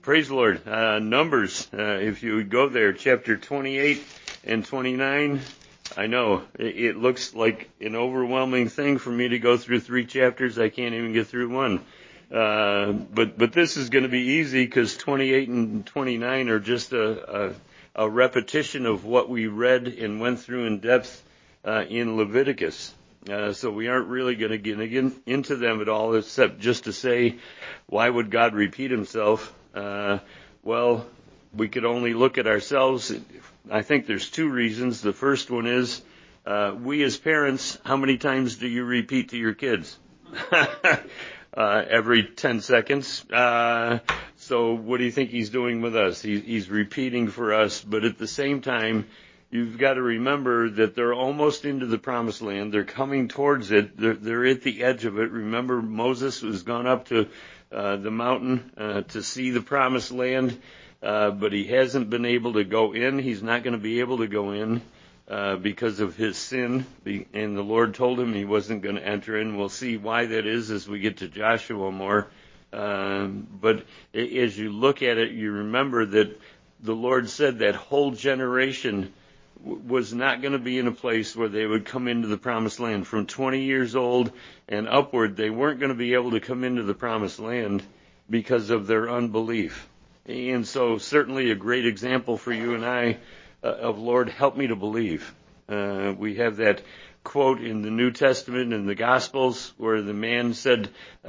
Praise the Lord. Numbers, if you would go there, chapter 28 and 29. I know it looks like an overwhelming thing for me to go through 3 chapters. I can't even get through one. But this is going to be easy because 28 and 29 are just a repetition of what we read and went through in depth in Leviticus. So we aren't really going to get into them at all, except just to say, why would God repeat himself? Well, we could only look at ourselves. I think there's 2 reasons. The first one is, we as parents, how many times do you repeat to your kids? Every 10 seconds. So what do you think he's doing with us? He's repeating for us, but at the same time, you've got to remember that they're almost into the promised land. They're coming towards it. They're at the edge of it. Remember, Moses has gone up to the mountain to see the promised land, but he hasn't been able to go in. He's not going to be able to go in because of his sin, and the Lord told him he wasn't going to enter in. We'll see why that is as we get to Joshua more. But as you look at it, you remember that the Lord said that whole generation was not going to be in a place where they would come into the promised land. From 20 years old and upward, they weren't going to be able to come into the promised land because of their unbelief. And so certainly a great example for you and I of, Lord, help me to believe. We have that quote in the New Testament in the Gospels where the man said,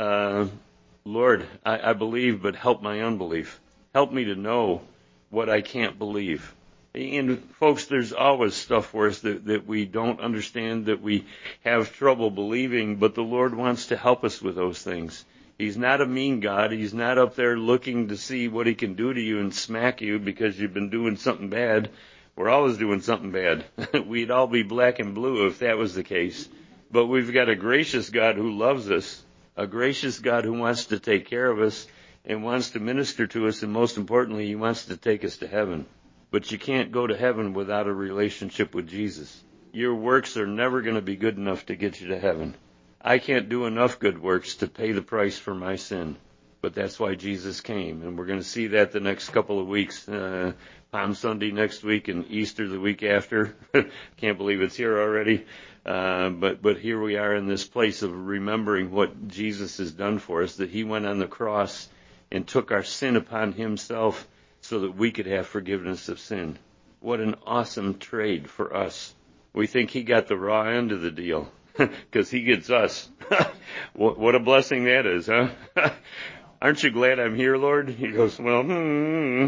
Lord, I believe, but help my unbelief. Help me to know what I can't believe. And folks, there's always stuff for us that we don't understand, that we have trouble believing, but the Lord wants to help us with those things. He's not a mean God. He's not up there looking to see what he can do to you and smack you because you've been doing something bad. We're always doing something bad. We'd all be black and blue if that was the case. But we've got a gracious God who loves us, a gracious God who wants to take care of us and wants to minister to us, and most importantly, he wants to take us to heaven. But you can't go to heaven without a relationship with Jesus. Your works are never going to be good enough to get you to heaven. I can't do enough good works to pay the price for my sin. But that's why Jesus came. And we're going to see that the next couple of weeks. Palm Sunday next week and Easter the week after. Can't believe it's here already. But here we are in this place of remembering what Jesus has done for us, that he went on the cross and took our sin upon himself so that we could have forgiveness of sin. What an awesome trade for us. We think he got the raw end of the deal because he gets us. What a blessing that is, huh? Aren't you glad I'm here, Lord? He goes, well,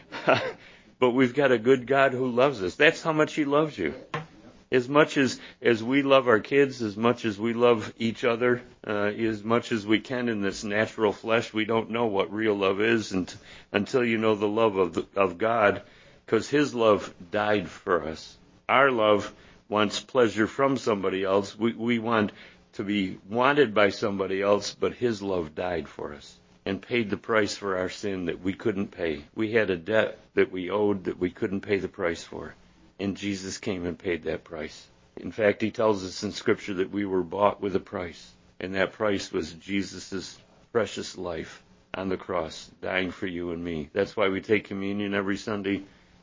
But we've got a good God who loves us. That's how much he loves you. As much as we love our kids, as much as we love each other, as much as we can in this natural flesh, we don't know what real love is until you know the love of God, because his love died for us. Our love wants pleasure from somebody else. We want to be wanted by somebody else, but his love died for us and paid the price for our sin that we couldn't pay. We had a debt that we owed that we couldn't pay the price for. And Jesus came and paid that price. In fact, he tells us in Scripture that we were bought with a price. And that price was Jesus' precious life on the cross, dying for you and me. That's why we take communion every Sunday.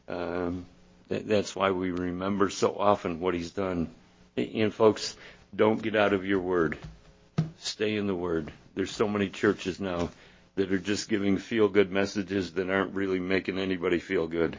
That's why we remember so often what he's done. And folks, don't get out of your word. Stay in the word. There's so many churches now that are just giving feel-good messages that aren't really making anybody feel good.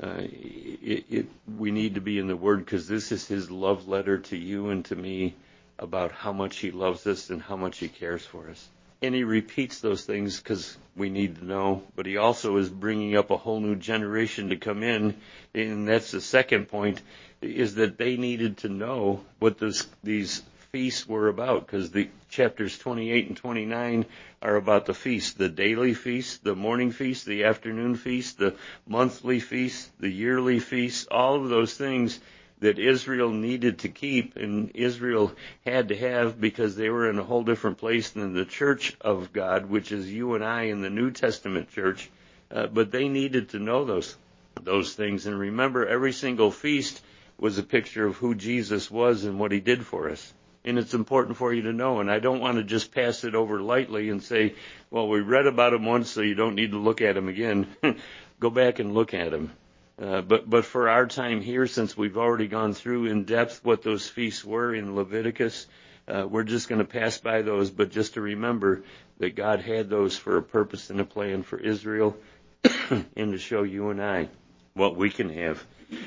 We need to be in the Word because this is his love letter to you and to me about how much he loves us and how much he cares for us. And he repeats those things because we need to know, but he also is bringing up a whole new generation to come in, and that's the second point, is that they needed to know what these feasts were about, because the chapters 28 and 29 are about the feast, the daily feast, the morning feast, the afternoon feast, the monthly feast, the yearly feast, all of those things that Israel needed to keep and Israel had to have because they were in a whole different place than the church of God, which is you and I in the New Testament church. But they needed to know those things. And remember, every single feast was a picture of who Jesus was and what he did for us. And it's important for you to know. And I don't want to just pass it over lightly and say, well, we read about them once, so you don't need to look at them again. Go back and look at them. But for our time here, since we've already gone through in depth what those feasts were in Leviticus, we're just going to pass by those. But just to remember that God had those for a purpose and a plan for Israel and to show you and I what we can have.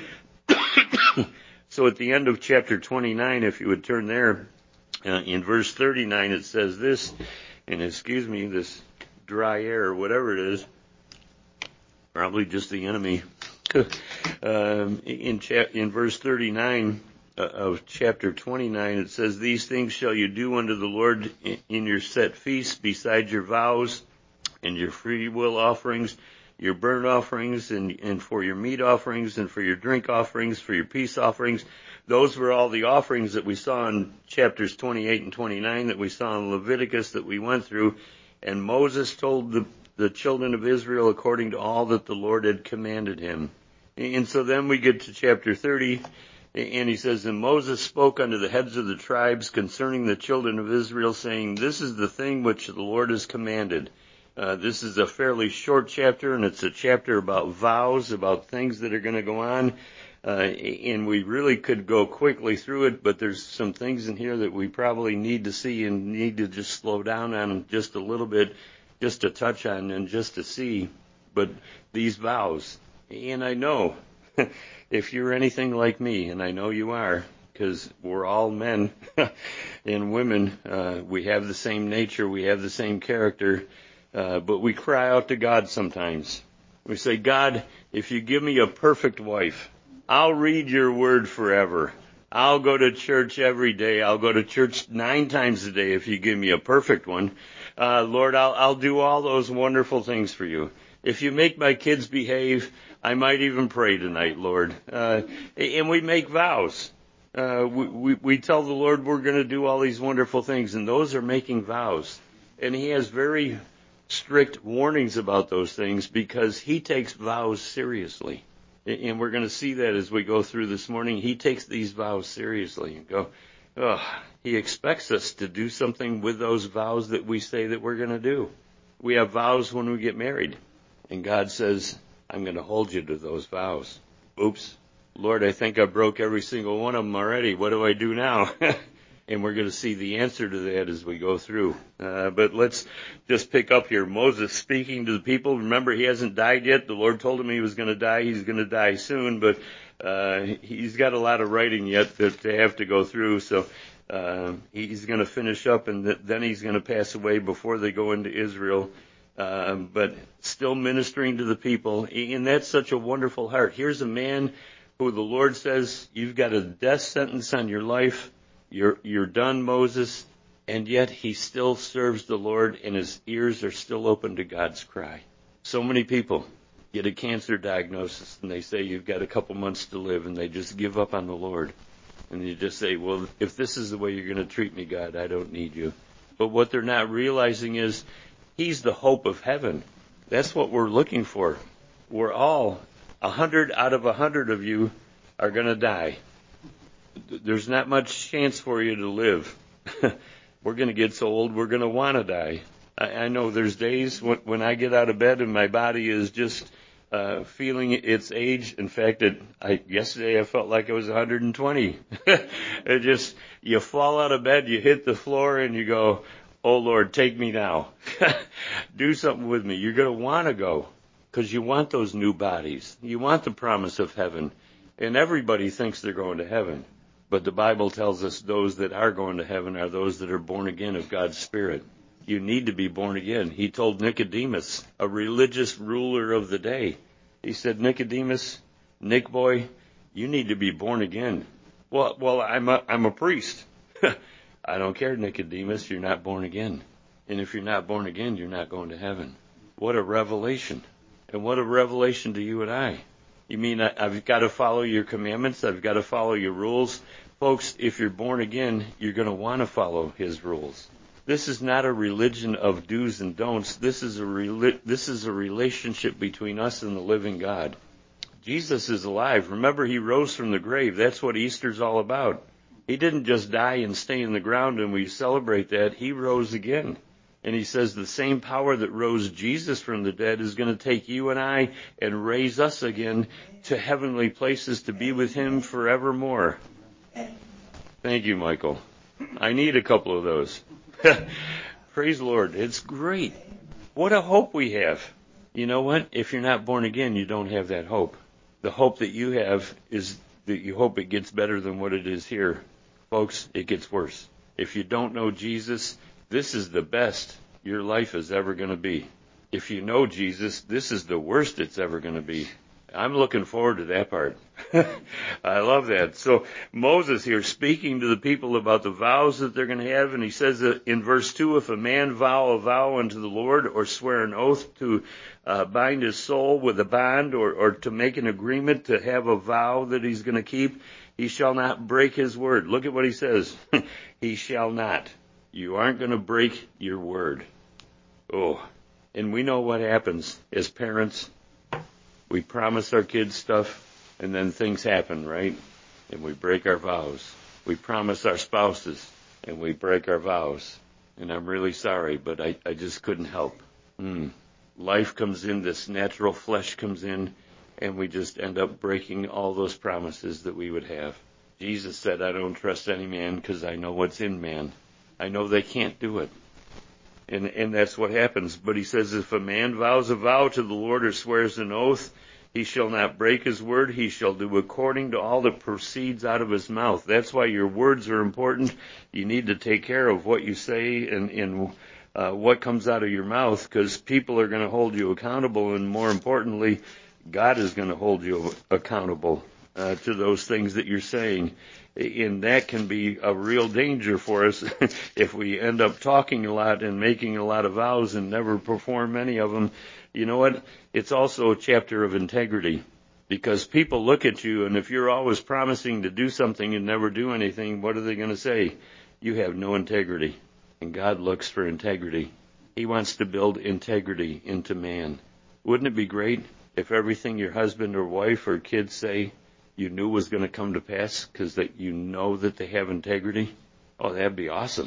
So at the end of chapter 29, if you would turn there, in verse 39 it says this, and excuse me, this dry air or whatever it is, probably just the enemy. In verse 39 of chapter 29 it says, these things shall you do unto the Lord in your set feasts, besides your vows and your free will offerings, your burnt offerings, and for your meat offerings, and for your drink offerings, for your peace offerings. Those were all the offerings that we saw in chapters 28 and 29 that we saw in Leviticus that we went through. And Moses told the children of Israel according to all that the Lord had commanded him. And so then we get to chapter 30, and he says, and Moses spoke unto the heads of the tribes concerning the children of Israel, saying, this is the thing which the Lord has commanded. This is a fairly short chapter, and it's a chapter about vows, about things that are going to go on. And we really could go quickly through it, but there's some things in here that we probably need to see and need to just slow down on just a little bit, just to touch on and just to see. But these vows, and I know if you're anything like me, and I know you are, because we're all men and women, we have the same nature, we have the same character. But we cry out to God sometimes. We say, God, if you give me a perfect wife, I'll read your word forever. I'll go to church every day. I'll go to church 9 times a day if you give me a perfect one. Lord, I'll do all those wonderful things for you. If you make my kids behave, I might even pray tonight, Lord. And we make vows. We tell the Lord we're going to do all these wonderful things, and those are making vows. And He has very strict warnings about those things because He takes vows seriously. And we're going to see that as we go through this morning. He takes these vows seriously and go, He expects us to do something with those vows that we say that we're going to do. We have vows when we get married. And God says, I'm going to hold you to those vows. Oops. Lord, I think I broke every single one of them already. What do I do now? And we're going to see the answer to that as we go through. But let's just pick up here. Moses speaking to the people. Remember, he hasn't died yet. The Lord told him he was going to die. He's going to die soon, but he's got a lot of writing yet to have to go through. So he's going to finish up, and then he's going to pass away before they go into Israel. But still ministering to the people. And that's such a wonderful heart. Here's a man who the Lord says, you've got a death sentence on your life. You're done, Moses, and yet he still serves the Lord, and his ears are still open to God's cry. So many people get a cancer diagnosis, and they say you've got a couple months to live, and they just give up on the Lord. And you just say, well, if this is the way you're going to treat me, God, I don't need you. But what they're not realizing is He's the hope of heaven. That's what we're looking for. We're all, 100 out of 100 of you are going to die. There's not much chance for you to live. We're going to get so old, we're going to want to die. I know there's days when I get out of bed and my body is just feeling its age. In fact, yesterday I felt like I was 120. You fall out of bed, you hit the floor, and you go, oh, Lord, take me now. Do something with me. You're going to want to go because you want those new bodies. You want the promise of heaven. And everybody thinks they're going to heaven. But the Bible tells us those that are going to heaven are those that are born again of God's Spirit. You need to be born again. He told Nicodemus, a religious ruler of the day. He said, Nicodemus, Nick boy, you need to be born again. Well, I'm a priest. I don't care, Nicodemus, you're not born again. And if you're not born again, you're not going to heaven. What a revelation. And what a revelation to you and I. You mean I've got to follow your commandments? I've got to follow your rules? Folks, if you're born again, you're going to want to follow His rules. This is not a religion of do's and don'ts. This is a relationship between us and the living God. Jesus is alive. Remember, He rose from the grave. That's what Easter's all about. He didn't just die and stay in the ground and we celebrate that. He rose again. And he says the same power that rose Jesus from the dead is going to take you and I and raise us again to heavenly places to be with him forevermore. Thank you, Michael. I need a couple of those. Praise the Lord. It's great. What a hope we have. You know what? If you're not born again, you don't have that hope. The hope that you have is that you hope it gets better than what it is here. Folks, it gets worse. If you don't know Jesus, this is the best your life is ever going to be. If you know Jesus, this is the worst it's ever going to be. I'm looking forward to that part. I love that. So Moses here speaking to the people about the vows that they're going to have, and he says that in verse 2, if a man vow a vow unto the Lord or swear an oath to bind his soul with a bond or to make an agreement to have a vow that he's going to keep, he shall not break his word. Look at what he says. He shall not. You aren't going to break your word. Oh, and we know what happens as parents. We promise our kids stuff, and then things happen, right? And we break our vows. We promise our spouses, and we break our vows. And I'm really sorry, but I just couldn't help. Life comes in, this natural flesh comes in, and we just end up breaking all those promises that we would have. Jesus said, I don't trust any man because I know what's in man. I know they can't do it. And that's what happens. But he says, if a man vows a vow to the Lord or swears an oath, he shall not break his word. He shall do according to all that proceeds out of his mouth. That's why your words are important. You need to take care of what you say and what comes out of your mouth, because people are going to hold you accountable, and more importantly, God is going to hold you accountable to those things that you're saying. And that can be a real danger for us if we end up talking a lot and making a lot of vows and never perform any of them. You know what? It's also a chapter of integrity, because people look at you, and if you're always promising to do something and never do anything, what are they going to say? You have no integrity. And God looks for integrity. He wants to build integrity into man. Wouldn't it be great if everything your husband or wife or kids say you knew was going to come to pass because that you know that they have integrity? Oh, that'd be awesome.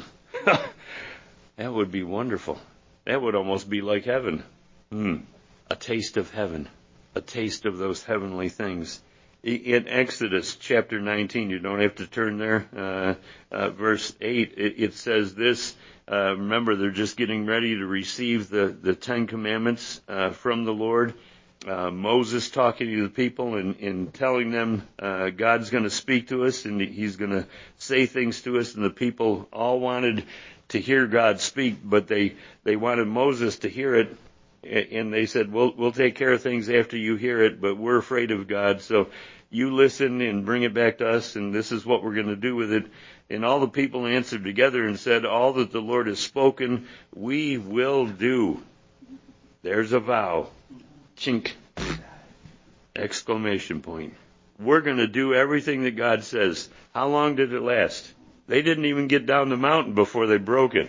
That would be wonderful. That would almost be like heaven. A taste of heaven. A taste of those heavenly things. In Exodus chapter 19, you don't have to turn there, verse 8, it says this. Remember, they're just getting ready to receive the Ten Commandments from the Lord. Moses talking to the people and telling them God's going to speak to us and he's going to say things to us, and the people all wanted to hear God speak, but they wanted Moses to hear it, and they said, we'll take care of things after you hear it, but we're afraid of God, so you listen and bring it back to us, and this is what we're going to do with it. And all the people answered together and said, all that the Lord has spoken, we will do. There's a vow. Chink. Exclamation point. We're going to do everything that God says. How long did it last? They didn't even get down the mountain before they broke it.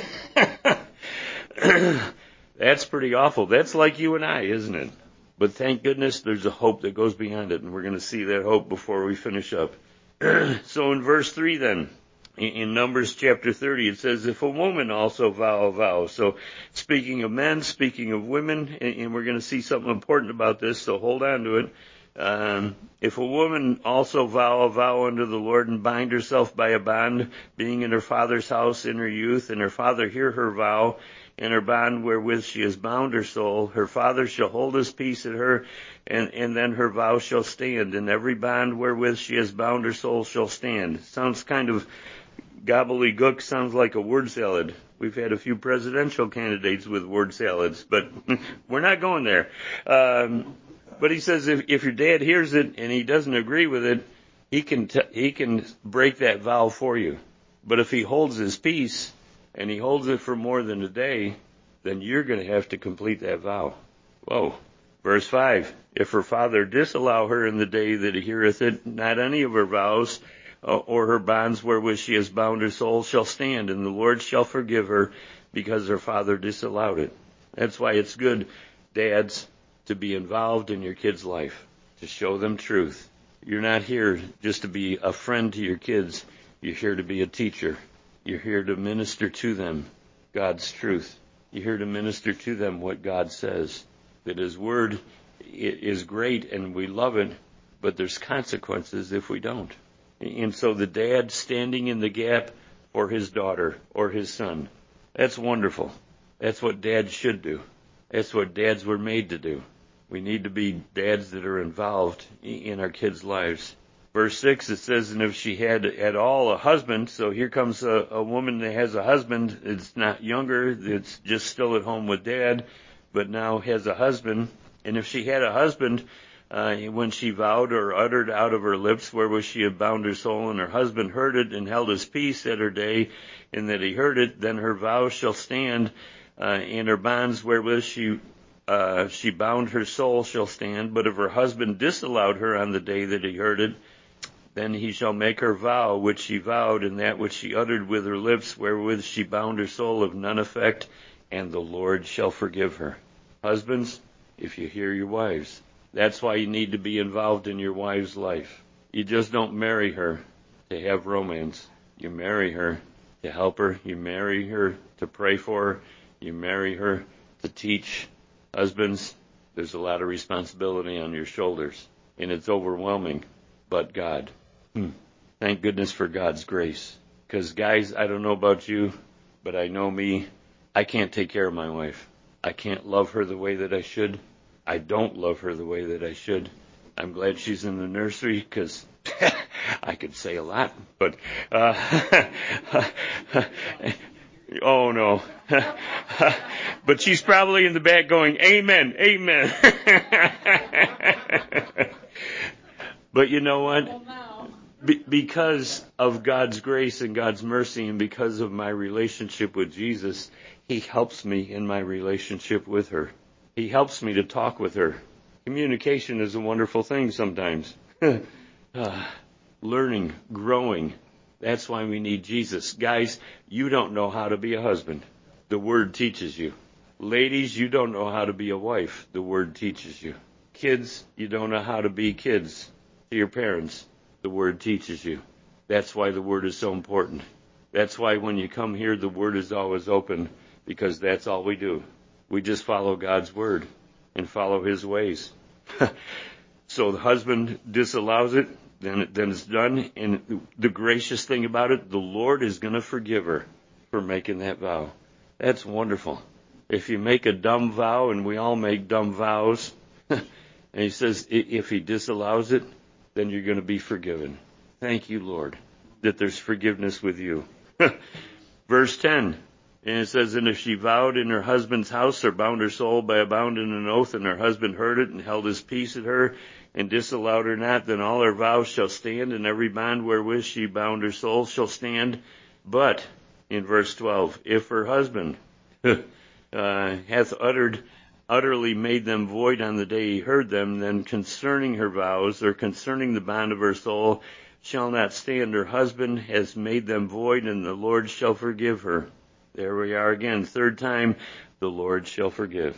That's pretty awful. That's like you and I, isn't it? But thank goodness there's a hope that goes beyond it, and we're going to see that hope before we finish up. So in verse 3 then, in Numbers chapter 30, it says, if a woman also vow a vow. So speaking of men, speaking of women, and we're going to see something important about this, so hold on to it. If a woman also vow a vow unto the Lord and bind herself by a bond, being in her father's house in her youth, and her father hear her vow, and her bond wherewith she has bound her soul, her father shall hold his peace at her, and then her vow shall stand, and every bond wherewith she has bound her soul shall stand. Sounds kind of gobbledygook, sounds like a word salad. We've had a few presidential candidates with word salads, but we're not going there. But he says if your dad hears it and he doesn't agree with it, he can break that vow for you. But if he holds his peace and he holds it for more than a day, then you're going to have to complete that vow. Whoa. Verse 5, if her father disallow her in the day that he heareth it, not any of her vows or her bonds wherewith she has bound her soul shall stand, and the Lord shall forgive her because her father disallowed it. That's why it's good, dads, to be involved in your kids' life, to show them truth. You're not here just to be a friend to your kids. You're here to be a teacher. You're here to minister to them God's truth. You're here to minister to them what God says. That His Word is great and we love it, but there's consequences if we don't. And so the dad standing in the gap for his daughter or his son, that's wonderful. That's what dads should do. That's what dads were made to do. We need to be dads that are involved in our kids' lives. Verse 6, it says, and if she had at all a husband, so here comes a woman that has a husband, it's not younger, it's just still at home with dad, but now has a husband. And if she had a husband, when she vowed or uttered out of her lips wherewith she had bound her soul, and her husband heard it and held his peace at her day, in that he heard it, then her vows shall stand, and her bonds wherewith she bound her soul shall stand. But if her husband disallowed her on the day that he heard it, then he shall make her vow which she vowed, and that which she uttered with her lips wherewith she bound her soul of none effect, and the Lord shall forgive her. Husbands, if you hear your wives, that's why you need to be involved in your wife's life. You just don't marry her to have romance. You marry her to help her. You marry her to pray for her. You marry her to teach. Husbands, there's a lot of responsibility on your shoulders, and it's overwhelming, but God. Thank goodness for God's grace. Because guys, I don't know about you, but I know me. I can't take care of my wife. I can't love her the way that I should. I don't love her the way that I should. I'm glad she's in the nursery because I could say a lot, but oh no. But she's probably in the back going, amen, amen. But you know what? Because of God's grace and God's mercy and because of my relationship with Jesus, He helps me in my relationship with her. He helps me to talk with her. Communication is a wonderful thing sometimes. Learning, growing. That's why we need Jesus. Guys, you don't know how to be a husband. The Word teaches you. Ladies, you don't know how to be a wife. The Word teaches you. Kids, you don't know how to be kids to your parents. The Word teaches you. That's why the Word is so important. That's why when you come here, the Word is always open, because that's all we do. We just follow God's Word and follow His ways. So the husband disallows it, then it's done. And the gracious thing about it, the Lord is going to forgive her for making that vow. That's wonderful. If you make a dumb vow, and we all make dumb vows, and He says if He disallows it, then you're going to be forgiven. Thank you, Lord, that there's forgiveness with you. Verse 10, and it says, and if she vowed in her husband's house or bound her soul by a bound and an oath, and her husband heard it and held his peace at her and disallowed her not, then all her vows shall stand, and every bond wherewith she bound her soul shall stand. But, in verse 12, if her husband hath utterly made them void on the day he heard them, then concerning her vows, or concerning the bond of her soul, shall not stand. Her husband has made them void, and the Lord shall forgive her. There we are again. Third time, the Lord shall forgive.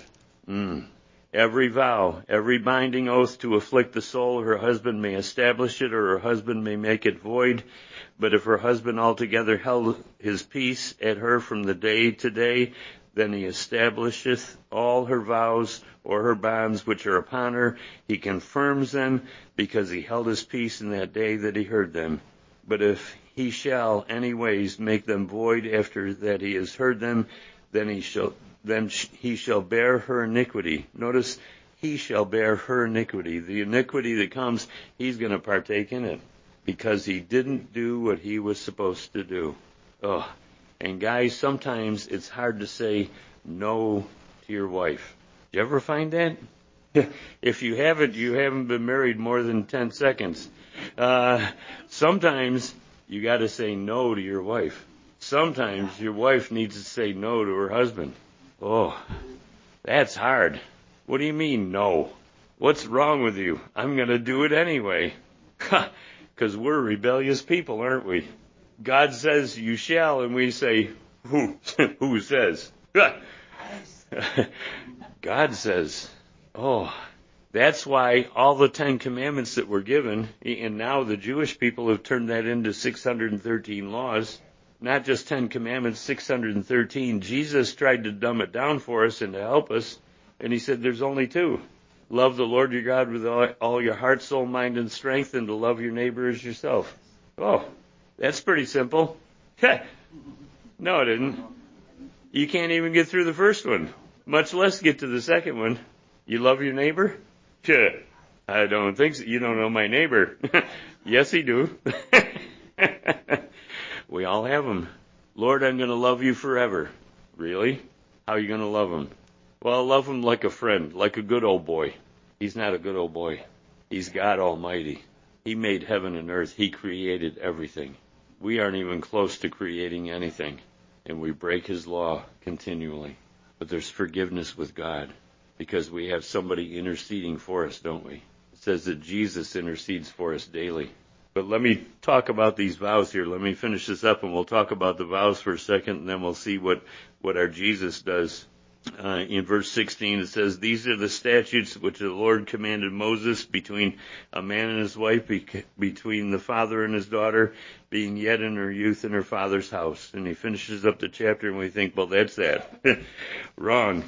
Every vow, every binding oath to afflict the soul, her husband may establish it, or her husband may make it void. But if her husband altogether held his peace at her from the day to day, then he establisheth all her vows or her bonds which are upon her. He confirms them, because he held his peace in that day that he heard them. But if he shall anyways make them void after that he has heard them, then he shall bear her iniquity. Notice, he shall bear her iniquity. The iniquity that comes, he's going to partake in it, because he didn't do what he was supposed to do. Oh. And guys, sometimes it's hard to say no to your wife. Do you ever find that? If you haven't been married more than 10 seconds. Sometimes you got to say no to your wife. Sometimes your wife needs to say no to her husband. Oh, that's hard. What do you mean, no? What's wrong with you? I'm going to do it anyway. Because we're rebellious people, aren't we? God says you shall, and we say, who says? God says. Oh, That's why all the 10 commandments that were given, and now the Jewish people have turned that into 613 laws, not just 10 commandments, 613. Jesus tried to dumb it down for us and to help us, and he said there's only 2. Love the Lord your God with all your heart, soul, mind, and strength, and to love your neighbor as yourself. Oh, that's pretty simple. No, it isn't. You can't even get through the first one, much less get to the second one. You love your neighbor? I don't think so. You don't know my neighbor. Yes, he do. We all have them. Lord, I'm going to love you forever. Really? How are you going to love him? Well, love him like a friend, like a good old boy. He's not a good old boy. He's God Almighty. He made heaven and earth. He created everything. We aren't even close to creating anything, and we break his law continually. But there's forgiveness with God because we have somebody interceding for us, don't we? It says that Jesus intercedes for us daily. But let me talk about these vows here. Let me finish this up, and we'll talk about the vows for a second, and then we'll see what our Jesus does. In verse 16, it says, "These are the statutes which the Lord commanded Moses between a man and his wife, between the father and his daughter, being yet in her youth in her father's house." And he finishes up the chapter, and we think, well, that's that. Wrong.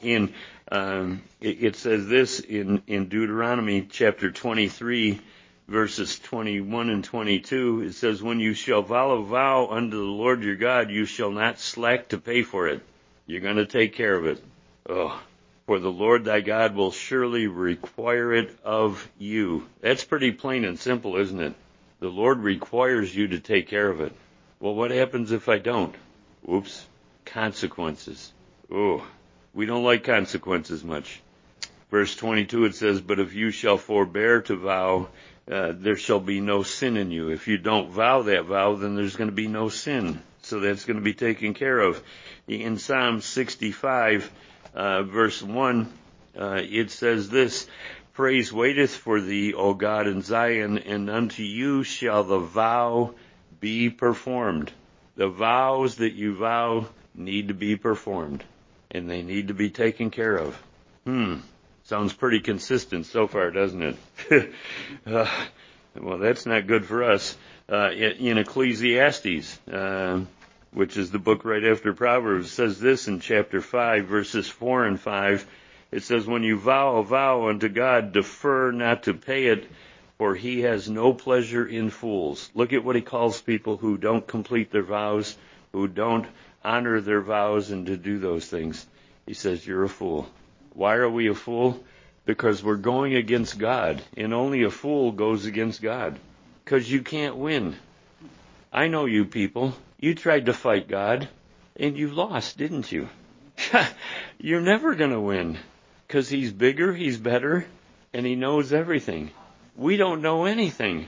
It says this in Deuteronomy chapter 23, verses 21 and 22. It says, "When you shall vow a vow unto the Lord your God, you shall not slack to pay for it." You're going to take care of it. Oh, for the Lord thy God will surely require it of you. That's pretty plain and simple, isn't it? The Lord requires you to take care of it. Well, what happens if I don't? Oops. Consequences. Oh, we don't like consequences much. Verse 22, it says, "But if you shall forbear to vow, there shall be no sin in you." If you don't vow that vow, then there's going to be no sin. So that's going to be taken care of. In Psalm 65, verse 1, it says this, "Praise waiteth for thee, O God, in Zion, and unto you shall the vow be performed." The vows that you vow need to be performed, and they need to be taken care of. Sounds pretty consistent so far, doesn't it? Well, that's not good for us. In Ecclesiastes, which is the book right after Proverbs, says this in chapter 5, verses 4 and 5. It says, "When you vow a vow unto God, defer not to pay it, for he has no pleasure in fools." Look at what he calls people who don't complete their vows, who don't honor their vows and to do those things. He says, you're a fool. Why are we a fool? Because we're going against God, and only a fool goes against God. Because you can't win. I know you people. You tried to fight God, and you lost, didn't you? You're never going to win, because he's bigger, he's better, and he knows everything. We don't know anything.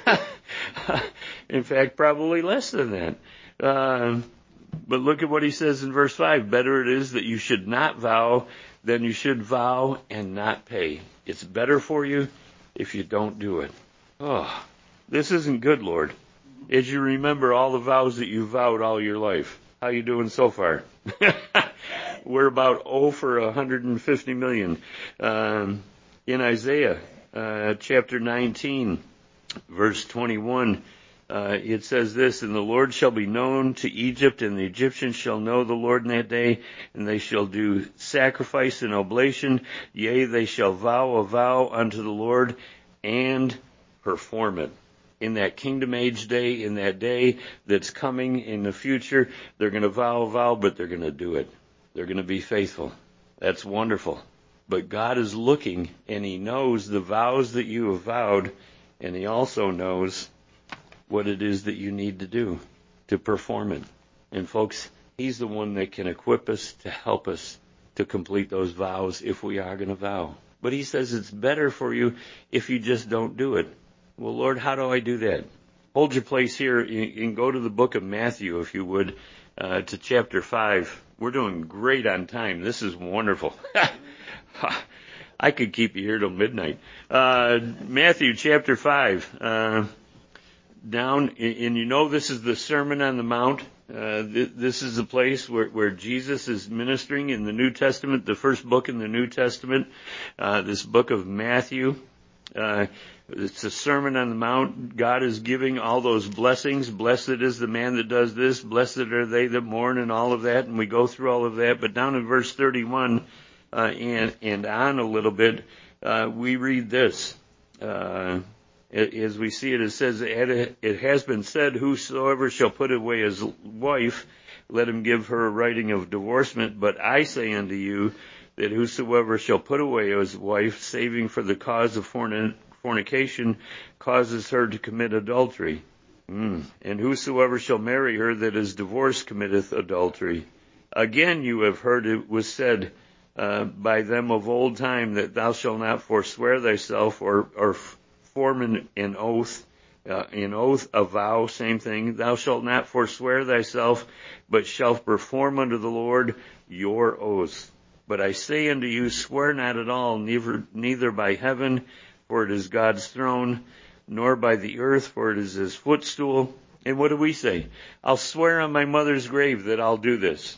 In fact, probably less than that. But look at what he says in verse 5. "Better it is that you should not vow than you should vow and not pay." It's better for you if you don't do it. Oh, this isn't good, Lord. As you remember all the vows that you vowed all your life, how you doing so far? We're about 0 for 150 million. In Isaiah chapter 19, verse 21, it says this, "And the Lord shall be known to Egypt, and the Egyptians shall know the Lord in that day, and they shall do sacrifice and oblation. Yea, they shall vow a vow unto the Lord and perform it." In that kingdom age day, in that day that's coming in the future, they're going to vow a vow, but they're going to do it. They're going to be faithful. That's wonderful. But God is looking, and he knows the vows that you have vowed, and he also knows what it is that you need to do to perform it. And folks, he's the one that can equip us to help us to complete those vows if we are going to vow. But he says it's better for you if you just don't do it. Well, Lord, how do I do that? Hold your place here and go to the book of Matthew, if you would, to chapter 5. We're doing great on time. This is wonderful. I could keep you here till midnight. Matthew chapter 5. down, and you know this is the Sermon on the Mount. This is the place where Jesus is ministering in the New Testament, the first book in the New Testament, this book of Matthew. It's a Sermon on the Mount. God is giving all those blessings. Blessed is the man that does this. Blessed are they that mourn, and all of that. And we go through all of that. But down in verse 31 and on a little bit, we read this. As we see it, it says, it has been said, whosoever shall put away his wife, let him give her a writing of divorcement. But I say unto you, that whosoever shall put away his wife, saving for the cause of fornication, causes her to commit adultery. And whosoever shall marry her that is divorced committeth adultery. Again you have heard it was said by them of old time, that thou shalt not forswear thyself, or form an oath, a vow, same thing. Thou shalt not forswear thyself, but shalt perform unto the Lord your oaths. But I say unto you, swear not at all, neither by heaven, for it is God's throne, nor by the earth, for it is his footstool. And what do we say? I'll swear on my mother's grave that I'll do this.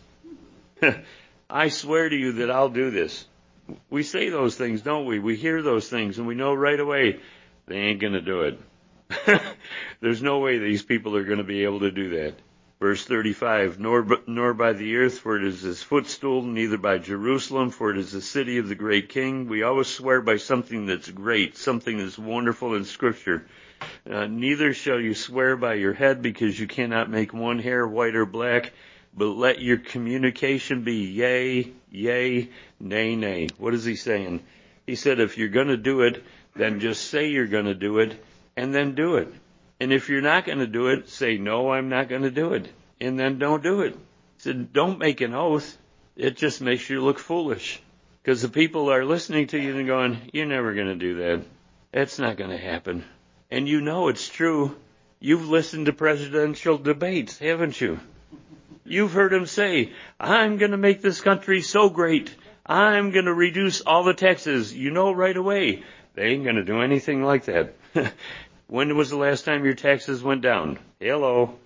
I swear to you that I'll do this. We say those things, don't we? We hear those things, and we know right away they ain't going to do it. There's no way these people are going to be able to do that. Verse 35, nor by the earth, for it is his footstool, neither by Jerusalem, for it is the city of the great king. We always swear by something that's great, something that's wonderful in Scripture. Neither shall you swear by your head, because you cannot make one hair white or black, but let your communication be yea, yea, nay, nay. What is he saying? He said, if you're going to do it, then just say you're going to do it, and then do it. And if you're not going to do it, say, no, I'm not going to do it. And then don't do it. He said, don't make an oath. It just makes you look foolish. Because the people are listening to you and going, you're never going to do that. That's not going to happen. And you know it's true. You've listened to presidential debates, haven't you? You've heard him say, I'm going to make this country so great. I'm going to reduce all the taxes. You know right away, they ain't going to do anything like that. When was the last time your taxes went down? Hello.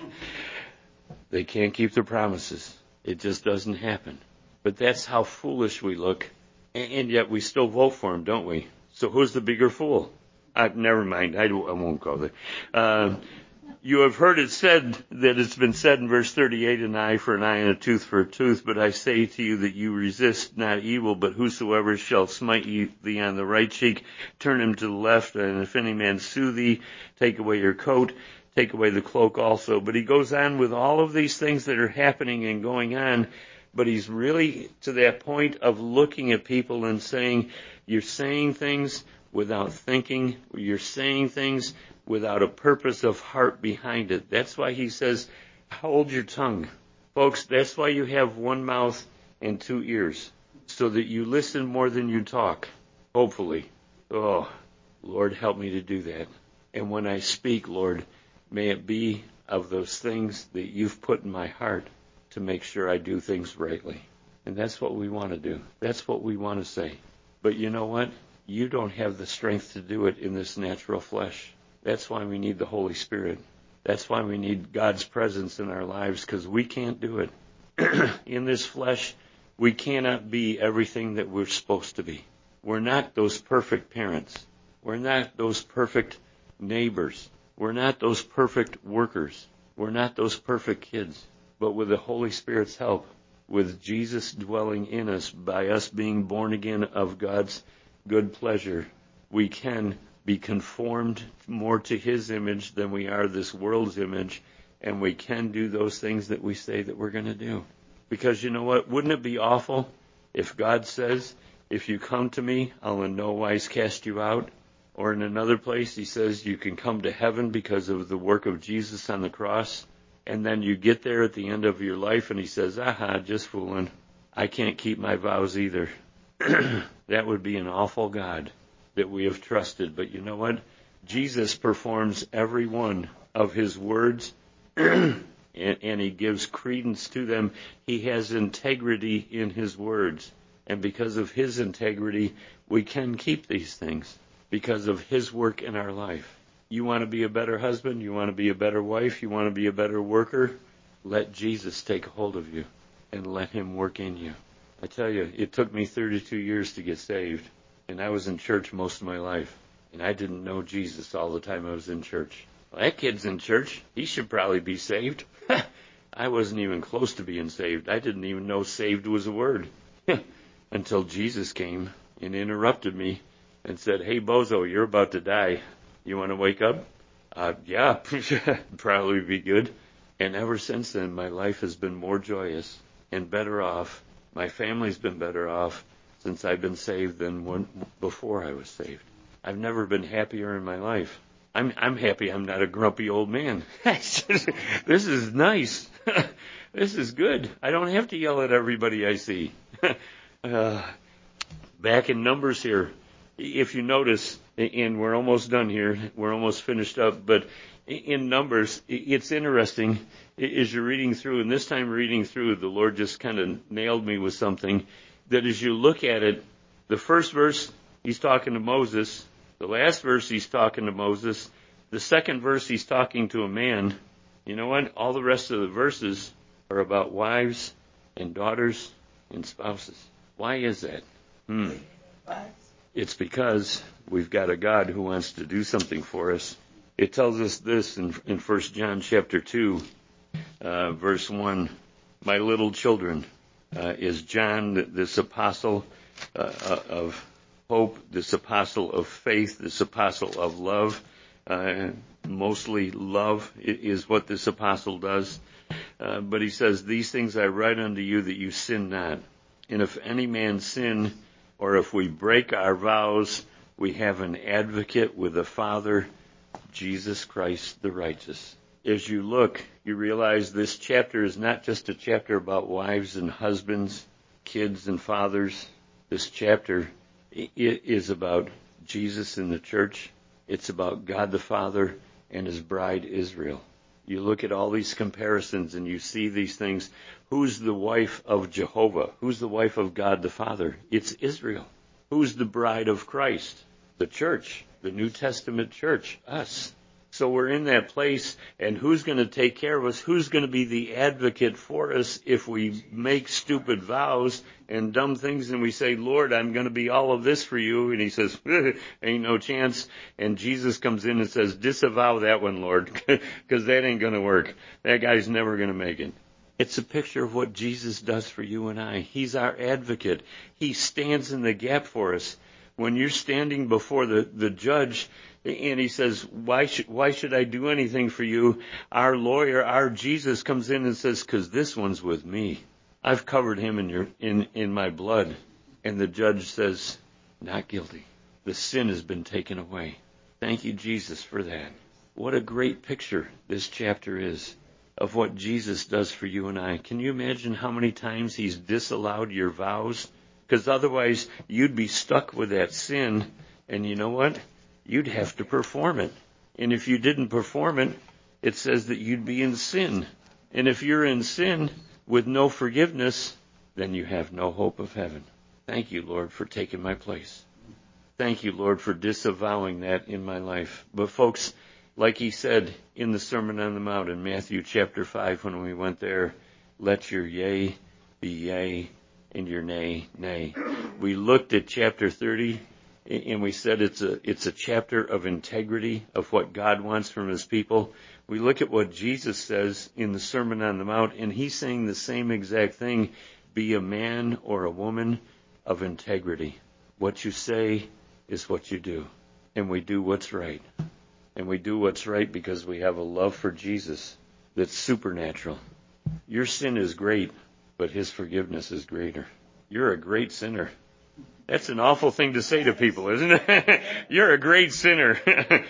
They can't keep their promises. It just doesn't happen. But that's how foolish we look. And yet we still vote for them, don't we? So who's the bigger fool? Never mind. I won't go there. You have heard it said that it's been said in verse 38, an eye for an eye and a tooth for a tooth. But I say to you that you resist not evil, but whosoever shall smite thee on the right cheek, turn him to the left. And if any man sue thee, take away your coat, take away the cloak also. But he goes on with all of these things that are happening and going on. But he's really to that point of looking at people and saying, you're saying things without thinking. You're saying things without a purpose of heart behind it. That's why he says, hold your tongue. Folks, that's why you have one mouth and two ears, so that you listen more than you talk, hopefully. Oh, Lord, help me to do that. And when I speak, Lord, may it be of those things that you've put in my heart to make sure I do things rightly. And that's what we want to do. That's what we want to say. But you know what? You don't have the strength to do it in this natural flesh. That's why we need the Holy Spirit. That's why we need God's presence in our lives, because we can't do it. In this flesh, we cannot be everything that we're supposed to be. We're not those perfect parents. We're not those perfect neighbors. We're not those perfect workers. We're not those perfect kids. But with the Holy Spirit's help, with Jesus dwelling in us, by us being born again of God's good pleasure, we can be conformed more to his image than we are this world's image, and we can do those things that we say that we're going to do. Because you know what? Wouldn't it be awful if God says, if you come to me, I'll in no wise cast you out? Or in another place, he says you can come to heaven because of the work of Jesus on the cross, and then you get there at the end of your life and he says, just fooling. I can't keep my vows either. That would be an awful God that we have trusted. But you know what? Jesus performs every one of his words and he gives credence to them. He has integrity in his words. And because of his integrity, we can keep these things because of his work in our life. You want to be a better husband? You want to be a better wife? You want to be a better worker? Let Jesus take hold of you and let him work in you. I tell you, it took me 32 years to get saved, and I was in church most of my life, and I didn't know Jesus all the time I was in church. Well, that kid's in church. He should probably be saved. I wasn't even close to being saved. I didn't even know saved was a word until Jesus came and interrupted me and said, "Hey, bozo, you're about to die. You want to wake up?" Yeah, probably be good. And ever since then, my life has been more joyous and better off. My family's been better off since I've been saved than before I was saved. I've never been happier in my life. I'm happy I'm not a grumpy old man. This is nice. This is good. I don't have to yell at everybody I see. Back in Numbers here, if you notice, and we're almost done here, we're almost finished up, but in Numbers, it's interesting as you're reading through, and this time reading through, the Lord just kind of nailed me with something, that as you look at it, the first verse, he's talking to Moses. The last verse, he's talking to Moses. The second verse, he's talking to a man. You know what? All the rest of the verses are about wives and daughters and spouses. Why is that? It's because we've got a God who wants to do something for us. It tells us this in 1 John chapter 2, verse 1. My little children, is John, this apostle of hope, this apostle of faith, this apostle of love. Mostly love is what this apostle does. But he says, these things I write unto you that you sin not. And if any man sin, or if we break our vows, we have an advocate with the Father, Jesus Christ the righteous. As you look, you realize this chapter is not just a chapter about wives and husbands, kids and fathers. This chapter is about Jesus in the church. It's about God the Father and his bride Israel. You look at all these comparisons and you see these things. Who's the wife of Jehovah? Who's the wife of God the Father? It's Israel. Who's the bride of Christ? The church, the New Testament church, us. So we're in that place, and who's going to take care of us? Who's going to be the advocate for us if we make stupid vows and dumb things and we say, Lord, I'm going to be all of this for you. And he says, ain't no chance. And Jesus comes in and says, disavow that one, Lord, because that ain't going to work. That guy's never going to make it. It's a picture of what Jesus does for you and I. He's our advocate. He stands in the gap for us. When you're standing before the judge and he says, why should I do anything for you? Our lawyer, our Jesus comes in and says, because this one's with me. I've covered him in my blood. And the judge says, not guilty. The sin has been taken away. Thank you, Jesus, for that. What a great picture this chapter is of what Jesus does for you and I. Can you imagine how many times he's disallowed your vows? Because otherwise you'd be stuck with that sin, and you know what? You'd have to perform it. And if you didn't perform it, it says that you'd be in sin. And if you're in sin with no forgiveness, then you have no hope of heaven. Thank you, Lord, for taking my place. Thank you, Lord, for disavowing that in my life. But folks, like he said in the Sermon on the Mount in Matthew chapter 5 when we went there, let your yea be yea and your nay, nay. We looked at chapter 30 and we said it's a chapter of integrity, of what God wants from his people. We look at what Jesus says in the Sermon on the Mount, and he's saying the same exact thing. Be a man or a woman of integrity. What you say is what you do. And we do what's right. And we do what's right because we have a love for Jesus that's supernatural. Your sin is great, but his forgiveness is greater. You're a great sinner. That's an awful thing to say to people, isn't it? You're a great sinner.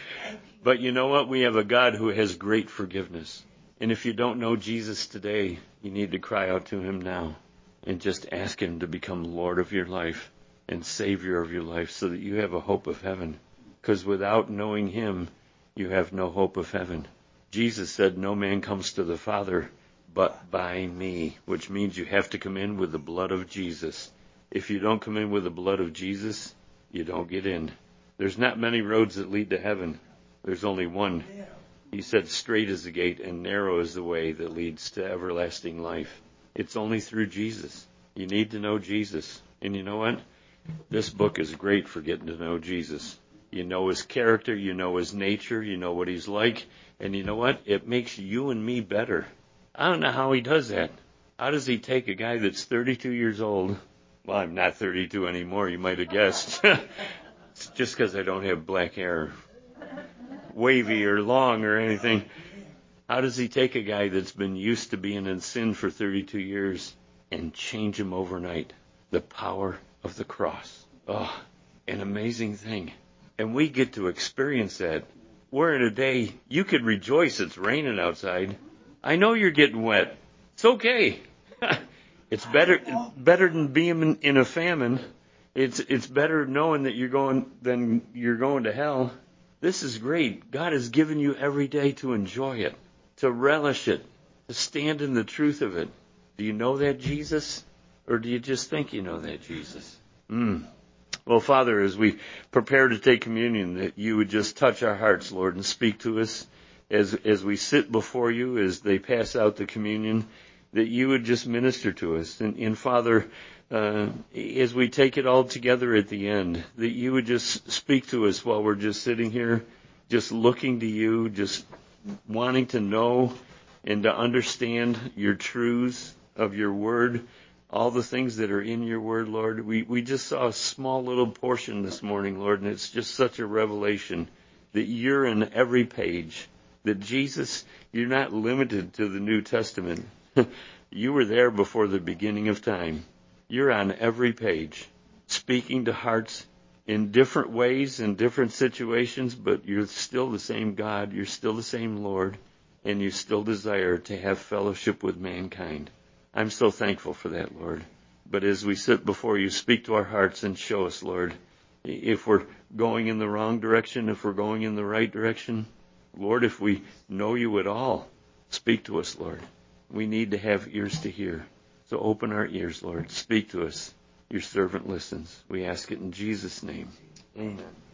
But you know what? We have a God who has great forgiveness. And if you don't know Jesus today, you need to cry out to him now and just ask him to become Lord of your life and Savior of your life so that you have a hope of heaven. Because without knowing him, you have no hope of heaven. Jesus said, no man comes to the Father but by me, which means you have to come in with the blood of Jesus. If you don't come in with the blood of Jesus, you don't get in. There's not many roads that lead to heaven. There's only one. He said, straight is the gate and narrow is the way that leads to everlasting life. It's only through Jesus. You need to know Jesus. And you know what? This book is great for getting to know Jesus. You know his character, you know his nature, you know what he's like, and you know what? It makes you and me better. I don't know how he does that. How does he take a guy that's 32 years old? Well, I'm not 32 anymore, you might have guessed. It's just because I don't have black hair, wavy or long or anything. How does he take a guy that's been used to being in sin for 32 years and change him overnight? The power of the cross. Oh, an amazing thing. And we get to experience that. We're in a day, you could rejoice it's raining outside. I know you're getting wet. It's okay. It's better than being in a famine. It's better knowing that you're going than you're going to hell. This is great. God has given you every day to enjoy it, to relish it, to stand in the truth of it. Do you know that Jesus? Or do you just think you know that Jesus? Well, Father, as we prepare to take communion, that you would just touch our hearts, Lord, and speak to us as we sit before you, as they pass out the communion, that you would just minister to us. And Father, as we take it all together at the end, that you would just speak to us while we're just sitting here, just looking to you, just wanting to know and to understand your truths of your word, all the things that are in your word, Lord. We just saw a small little portion this morning, Lord, and it's just such a revelation that you're in every page, that Jesus, you're not limited to the New Testament. You were there before the beginning of time. You're on every page, speaking to hearts in different ways, in different situations, but you're still the same God, you're still the same Lord, and you still desire to have fellowship with mankind. I'm so thankful for that, Lord. But as we sit before you, speak to our hearts and show us, Lord, if we're going in the wrong direction, if we're going in the right direction. Lord, if we know you at all, speak to us, Lord. We need to have ears to hear. So open our ears, Lord. Speak to us. Your servant listens. We ask it in Jesus' name. Amen.